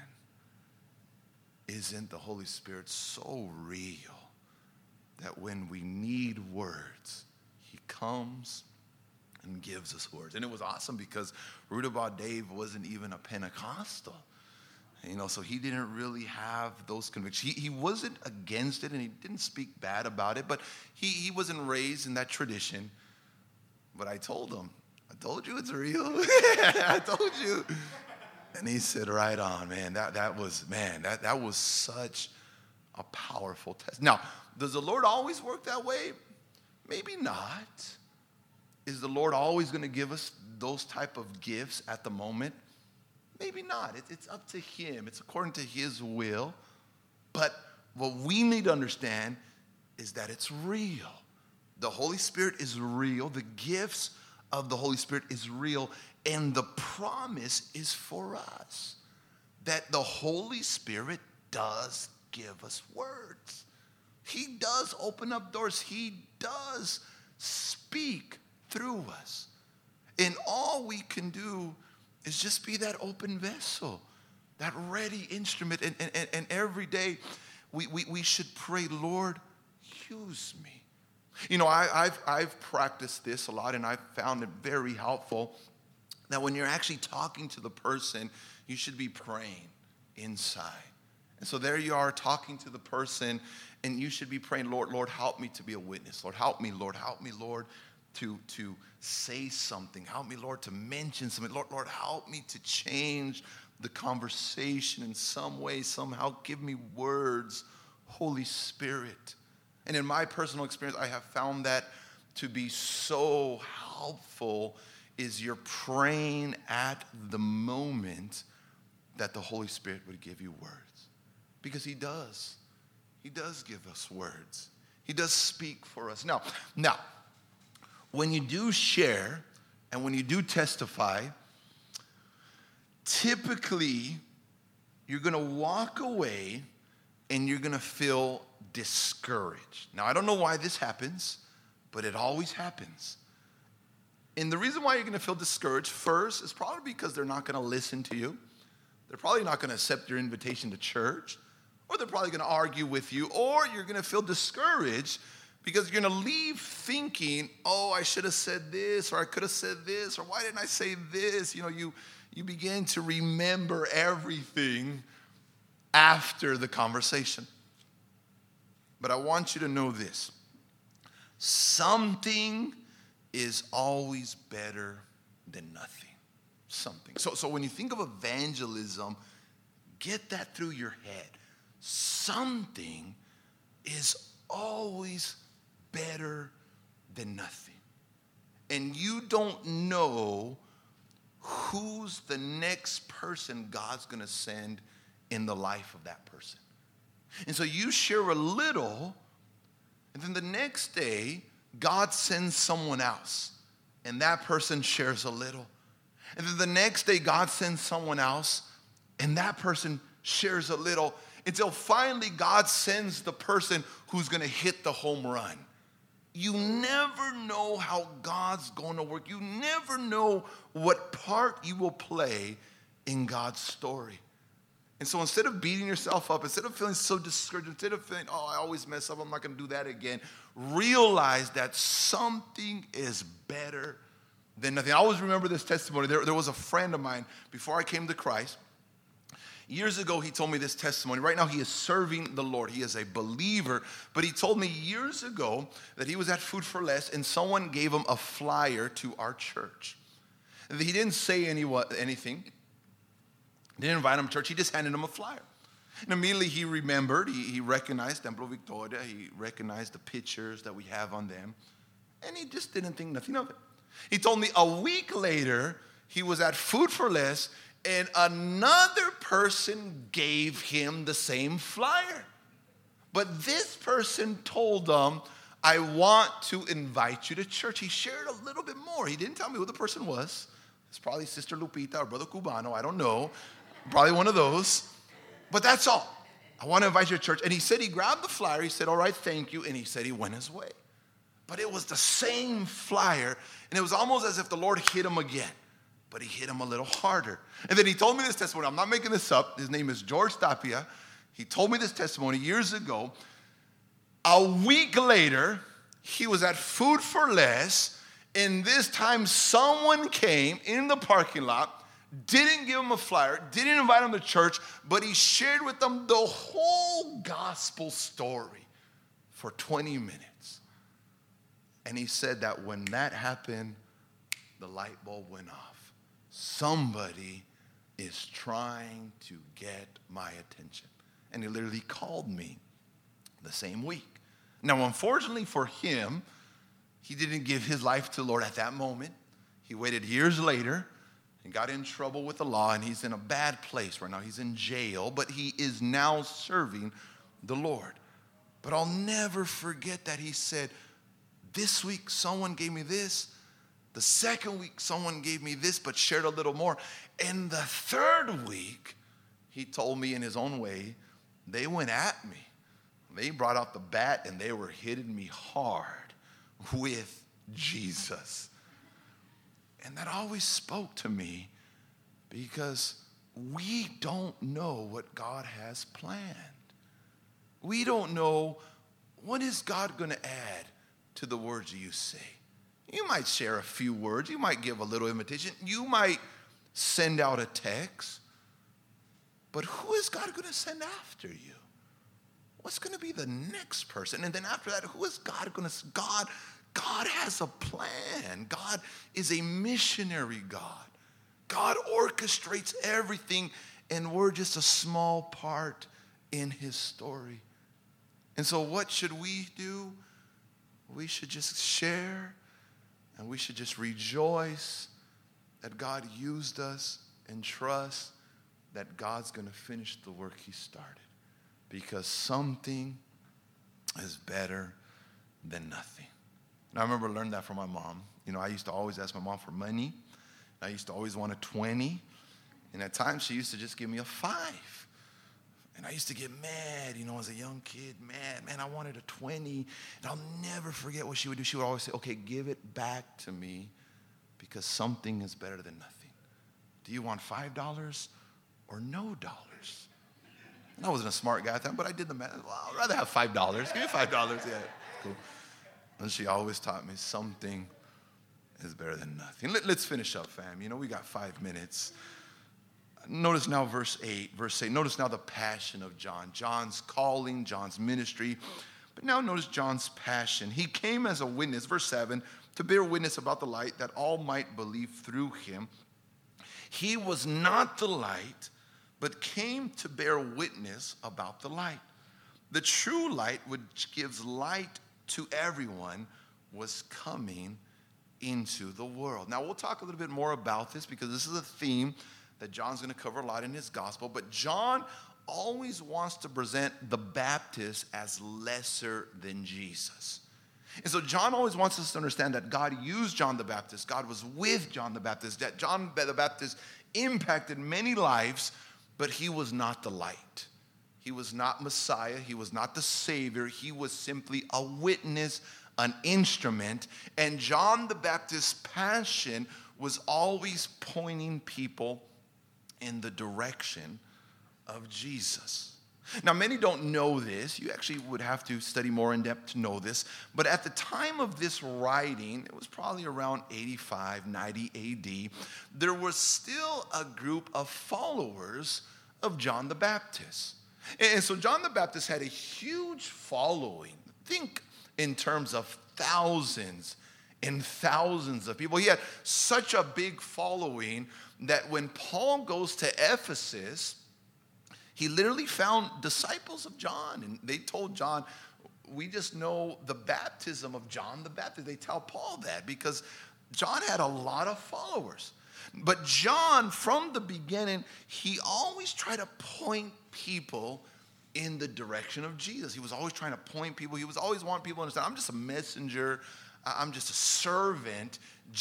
isn't the Holy Spirit so real that when we need words, he comes and gives us words. And it was awesome because Rudabaugh Dave wasn't even a Pentecostal. You know, so he didn't really have those convictions. He, he wasn't against it, and he didn't speak bad about it, but he, he wasn't raised in that tradition. But I told him, I told you it's real. I told you. And he said, right on, man. That, that was, man, that, that was such a powerful test. Now, does the Lord always work that way? Maybe not. Is the Lord always going to give us those type of gifts at the moment? Maybe not. It, it's up to him. It's according to his will. But what we need to understand is that it's real. The Holy Spirit is real. The gifts of the Holy Spirit is real. And the promise is for us that the Holy Spirit does give us words. He does open up doors. He does speak through us. And all we can do is just be that open vessel, that ready instrument. And, and, and every day we, we, we should pray, Lord, use me. You know, I, I've, I've practiced this a lot, and I've found it very helpful that when you're actually talking to the person, you should be praying inside. And so there you are talking to the person, and you should be praying, Lord, Lord, help me to be a witness. Lord, help me, Lord, help me, Lord, to, to say something. Help me, Lord, to mention something. Lord, Lord, help me to change the conversation in some way, somehow. Give me words, Holy Spirit. And in my personal experience, I have found that to be so helpful is you're praying at the moment, that the Holy Spirit would give you words. Because he does. He does give us words. He does speak for us. Now, now, when you do share and when you do testify, typically you're going to walk away and you're going to feel discouraged. Now, I don't know why this happens, but it always happens. And the reason why you're going to feel discouraged first is probably because they're not going to listen to you. They're probably not going to accept your invitation to church, or they're probably going to argue with you, or you're going to feel discouraged because you're going to leave thinking, oh, I should have said this, or I could have said this, or why didn't I say this? You know, you, you begin to remember everything after the conversation. But I want you to know this. Something is always better than nothing. Something. So, so when you think of evangelism, get that through your head. Something is always better than nothing. And you don't know who's the next person God's going to send in the life of that person. And so you share a little, and then the next day, God sends someone else, and that person shares a little. And then the next day, God sends someone else, and that person shares a little, until finally God sends the person who's going to hit the home run. You never know how God's going to work. You never know what part you will play in God's story. And so instead of beating yourself up, instead of feeling so discouraged, instead of feeling, oh, I always mess up, I'm not going to do that again, realize that something is better than nothing. I always remember this testimony. There, there was a friend of mine before I came to Christ. Years ago, he told me this testimony. Right now, he is serving the Lord. He is a believer. But he told me years ago that he was at Food for Less, and someone gave him a flyer to our church. He didn't say any, anything. Didn't invite him to church. He just handed him a flyer. And immediately he remembered. He, he recognized Templo Victoria. He recognized the pictures that we have on them. And he just didn't think nothing of it. He told me a week later, he was at Food for Less, and another person gave him the same flyer. But this person told him, I want to invite you to church. He shared a little bit more. He didn't tell me who the person was. It's probably Sister Lupita or Brother Cubano. I don't know. Probably one of those. But that's all. I want to invite you to church. And he said he grabbed the flyer. He said, all right, thank you. And he said he went his way. But it was the same flyer. And it was almost as if the Lord hit him again. But he hit him a little harder. And then he told me this testimony. I'm not making this up. His name is George Tapia. He told me this testimony years ago. A week later, he was at Food for Less. And this time, someone came in the parking lot, didn't give him a flyer, didn't invite him to church, but he shared with them the whole gospel story for twenty minutes. And he said that when that happened, the light bulb went off. Somebody is trying to get my attention. And he literally called me the same week. Now, unfortunately for him, he didn't give his life to the Lord at that moment. He waited years later and got in trouble with the law, and he's in a bad place right now. He's in jail, but he is now serving the Lord. But I'll never forget that he said, this week someone gave me this. The second week someone gave me this, but shared a little more. And the third week, he told me in his own way, they went at me. They brought out the bat and they were hitting me hard with Jesus. And that always spoke to me because we don't know what God has planned. We don't know what is God going to add to the words you say. You might share a few words. You might give a little invitation. You might send out a text. But who is God going to send after you? What's going to be the next person? And then after that, who is God going to? God, God has a plan. God is a missionary God. God orchestrates everything, and we're just a small part in his story. And so what should we do? We should just share, and we should just rejoice that God used us and trust that God's going to finish the work he started. Because something is better than nothing. And I remember learning that from my mom. You know, I used to always ask my mom for money. I used to always want a twenty. And at times she used to just give me a five. And I used to get mad, you know, as a young kid, mad. Man, I wanted a twenty. And I'll never forget what she would do. She would always say, okay, give it back to me because something is better than nothing. Do you want five dollars or no dollars? And I wasn't a smart guy at that time, but I did the math. Well, I'd rather have five dollars. Give me five dollars. Yeah, cool. And she always taught me something is better than nothing. Let, let's finish up, fam. You know, we got five minutes. Notice now verse eight. Verse eight. Notice now the passion of John. John's calling, John's ministry. But now notice John's passion. He came as a witness, verse seven, to bear witness about the light that all might believe through him. He was not the light, but came to bear witness about the light. The true light, which gives light to everyone, was coming into the world. Now, we'll talk a little bit more about this because this is a theme that John's going to cover a lot in his gospel. But John always wants to present the Baptist as lesser than Jesus. And so John always wants us to understand that God used John the Baptist. God was with John the Baptist. That John the Baptist impacted many lives, but he was not the light. He was not Messiah. He was not the Savior. He was simply a witness, an instrument. And John the Baptist's passion was always pointing people in the direction of Jesus. Now, many don't know this. You actually would have to study more in depth to know this. But at the time of this writing, it was probably around eighty-five, ninety A D, there was still a group of followers of John the Baptist. And so John the Baptist had a huge following. Think in terms of thousands and thousands of people. He had such a big following that when Paul goes to Ephesus, he literally found disciples of John. And they told John, we just know the baptism of John the Baptist. They tell Paul that because John had a lot of followers. But John, from the beginning, he always tried to point people in the direction of Jesus. He was always trying to point people. He was always wanting people to understand, I'm just a messenger. I'm just a servant.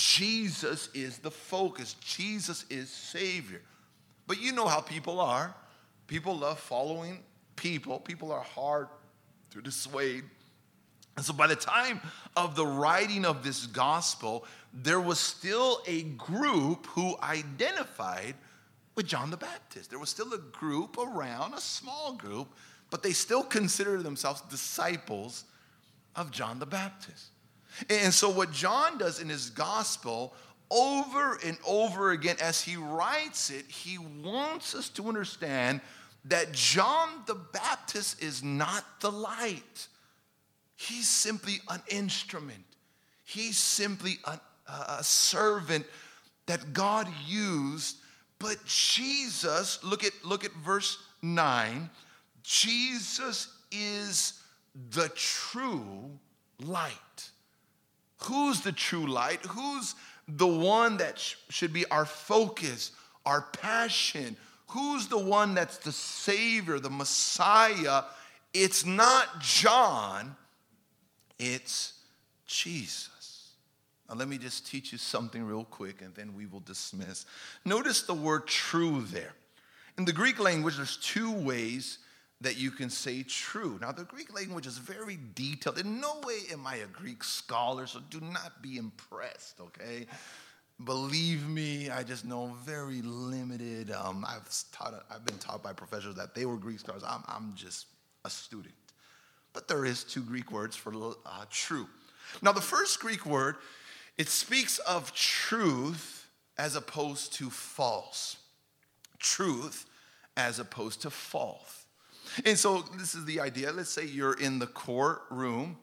Jesus is the focus. Jesus is Savior. But you know how people are. People love following people. People are hard to dissuade. And so by the time of the writing of this gospel, there was still a group who identified with John the Baptist. There was still a group around, a small group, but they still considered themselves disciples of John the Baptist. And so what John does in his gospel over and over again as he writes it, he wants us to understand that John the Baptist is not the light. He's simply an instrument. He's simply a, a servant that God used. But Jesus, look at, look at verse nine. Jesus is the true light. Who's the true light? Who's the one that sh- should be our focus, our passion? Who's the one that's the Savior, the Messiah? It's not John, it's Jesus. Now let me just teach you something real quick and then we will dismiss. Notice the word true there. In the Greek language, there's two ways that you can say true. Now, the Greek language is very detailed. In no way am I a Greek scholar, so do not be impressed, okay? Believe me, I just know very limited. Um, I've taught, I've been taught by professors that they were Greek scholars. I'm, I'm just a student. But there is two Greek words for uh, true. Now, the first Greek word, it speaks of truth as opposed to false. Truth as opposed to false. And so this is the idea. Let's say you're in the courtroom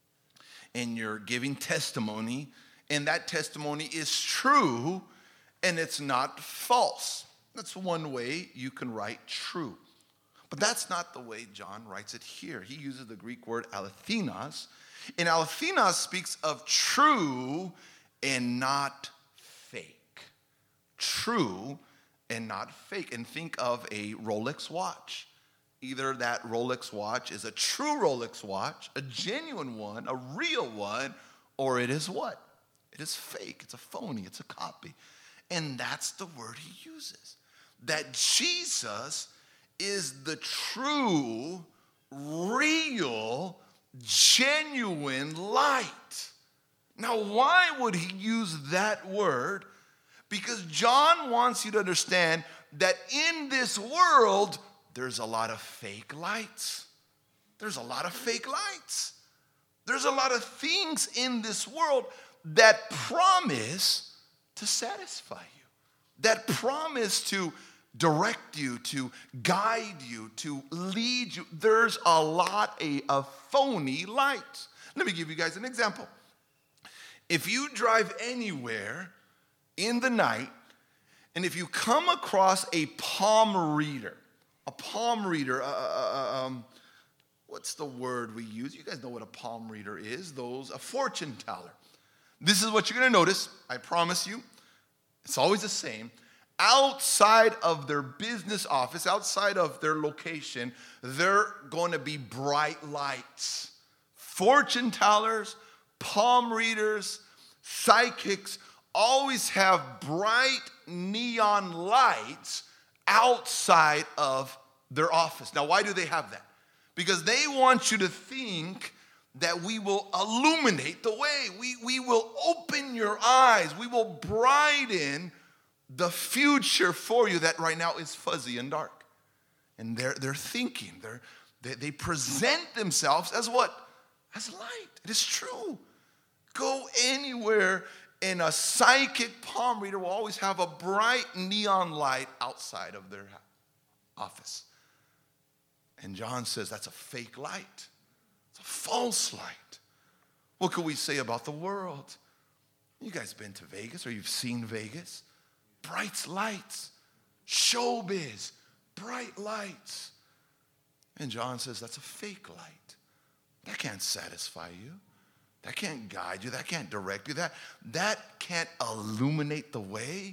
and you're giving testimony, and that testimony is true and it's not false. That's one way you can write true. But that's not the way John writes it here. He uses the Greek word alethinos, and alethinos speaks of true and not fake. True and not fake. And think of a Rolex watch. Either that Rolex watch is a true Rolex watch, a genuine one, a real one, or it is what? It is fake. It's a phony. It's a copy. And that's the word he uses. That Jesus is the true, real, genuine light. Now, why would he use that word? Because John wants you to understand that in this world, there's a lot of fake lights. There's a lot of fake lights. There's a lot of things in this world that promise to satisfy you, that promise to direct you, to guide you, to lead you. There's a lot of phony lights. Let me give you guys an example. If you drive anywhere in the night, and if you come across a palm reader, a palm reader, uh, uh, um, what's the word we use? You guys know what a palm reader is. Those, a fortune teller. This is what you're going to notice. I promise you. It's always the same. Outside of their business office, outside of their location, they're going to be bright lights. Fortune tellers, palm readers, psychics always have bright neon lights outside of their office. Now, why do they have that? Because they want you to think that we will illuminate the way. We, we will open your eyes. We will brighten the future for you that right now is fuzzy and dark. And they're, they're thinking, they're, they, they present themselves as what? As light. It is true. Go anywhere and a psychic palm reader will always have a bright neon light outside of their office. And John says that's a fake light. It's a false light. What could we say about the world? You guys been to Vegas or you've seen Vegas? Bright lights, showbiz, bright lights. And John says that's a fake light. That can't satisfy you. That can't guide you. That can't direct you. That, that can't illuminate the way.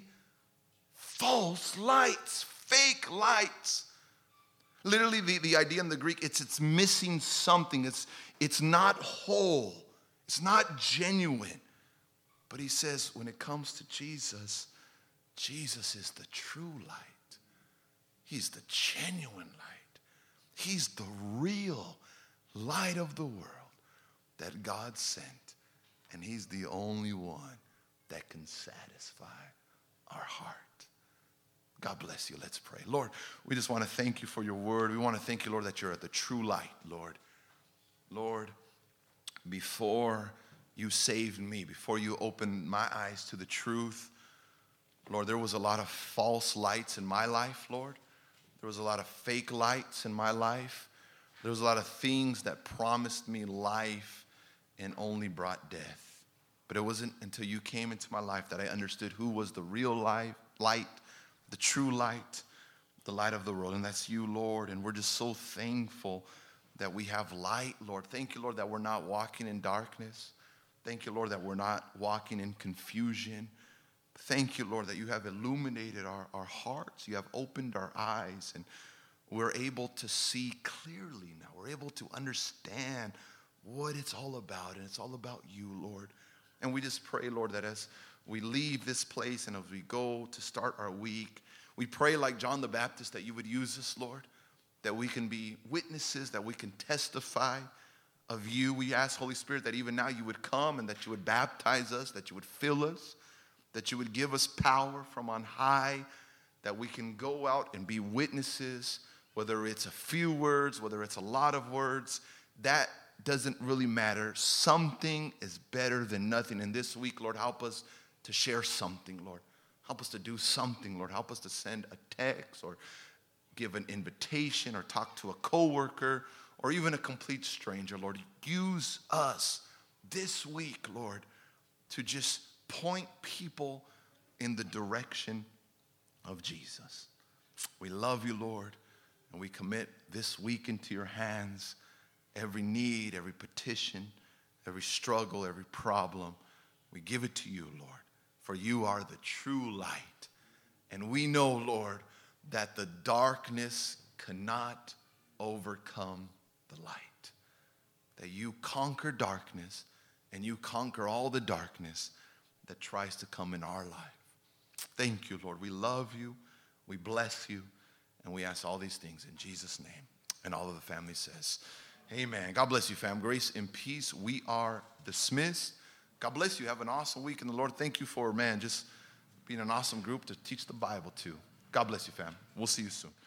False lights, fake lights. Literally, the, the idea in the Greek, it's, it's missing something. It's, it's not whole. It's not genuine. But he says when it comes to Jesus, Jesus is the true light. He's the genuine light. He's the real light of the world that God sent. And he's the only one that can satisfy our heart. God bless you. Let's pray. Lord, we just want to thank you for your word. We want to thank you, Lord, that you're the true light, Lord. Lord, before you saved me, before you opened my eyes to the truth, Lord, there was a lot of false lights in my life, Lord. There was a lot of fake lights in my life. There was a lot of things that promised me life and only brought death. But it wasn't until you came into my life that I understood who was the real life, light, the true light, the light of the world. And that's you, Lord. And we're just so thankful that we have light, Lord. Thank you, Lord, that we're not walking in darkness. Thank you, Lord, that we're not walking in confusion. Thank you, Lord, that you have illuminated our, our hearts. You have opened our eyes, and we're able to see clearly now. We're able to understand what it's all about, and it's all about you, Lord. And we just pray, Lord, that as we leave this place and as we go to start our week, we pray like John the Baptist that you would use us, Lord, that we can be witnesses, that we can testify of you. We ask, Holy Spirit, that even now you would come and that you would baptize us, that you would fill us, that you would give us power from on high, that we can go out and be witnesses, whether it's a few words, whether it's a lot of words, that doesn't really matter. Something is better than nothing. And this week, Lord, help us to share something, Lord. Help us to do something, Lord. Help us to send a text or give an invitation or talk to a coworker or even a complete stranger, Lord. Use us this week, Lord, to just point people in the direction of Jesus. We love you, Lord, and we commit this week into your hands. Every need, every petition, every struggle, every problem, we give it to you, Lord, for you are the true light And we know, Lord, that the darkness cannot overcome the light. That you conquer darkness and you conquer all the darkness that tries to come in our life. Thank you, Lord. We love you. We bless you. And we ask all these things in Jesus' name. And all of the family says, amen. God bless you, fam. Grace and peace. We are dismissed. God bless you. Have an awesome week in the Lord. Thank you for, man, just being an awesome group to teach the Bible to. God bless you, fam. We'll see you soon.